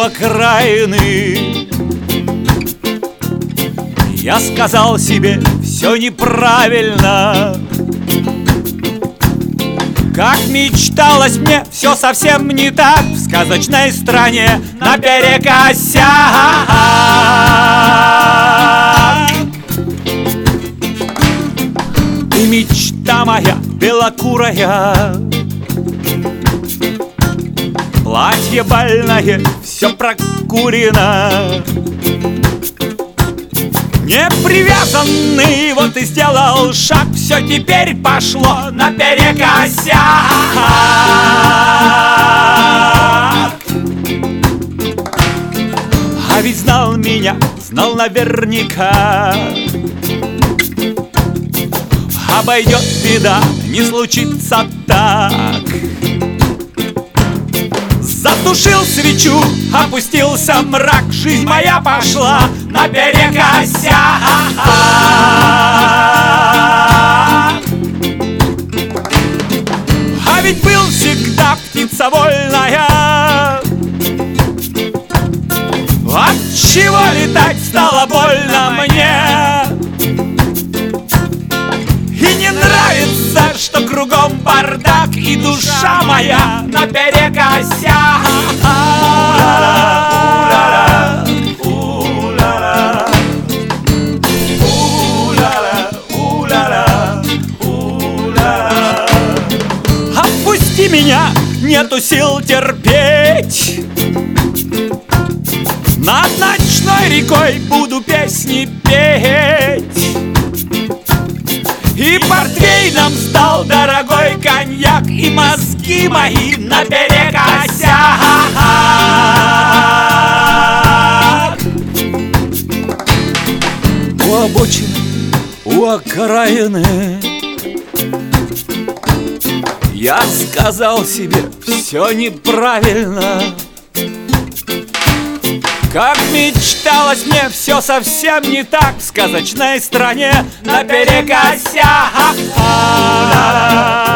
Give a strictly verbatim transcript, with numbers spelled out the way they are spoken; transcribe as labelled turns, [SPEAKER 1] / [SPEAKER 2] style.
[SPEAKER 1] окраины. Я сказал себе, все неправильно. Как мечталось мне, все совсем не так в сказочной стране наперекосяк. И мечта моя белокурая, платье больное, все прокурено. Не привязанный, вот и сделал шаг, все теперь пошло наперекосяк. А ведь знал меня, знал наверняка. Обойдет беда, не случится так. Затушил свечу, опустился мрак, жизнь моя пошла наперекосяк. А ведь был всегда птица вольная. Отчего летать стало больно мне? И не нравится, что кругом бардак, и душа моя наперекосяк. Отпусти меня, нету сил терпеть. Над ночной рекой буду песни петь. И портвейном стал дорогой коньяк, и мозги мои наперекосяк. У обочины, у окраины я сказал себе, все неправильно. Как мечталось мне, все совсем не так в сказочной стране наперекосяк.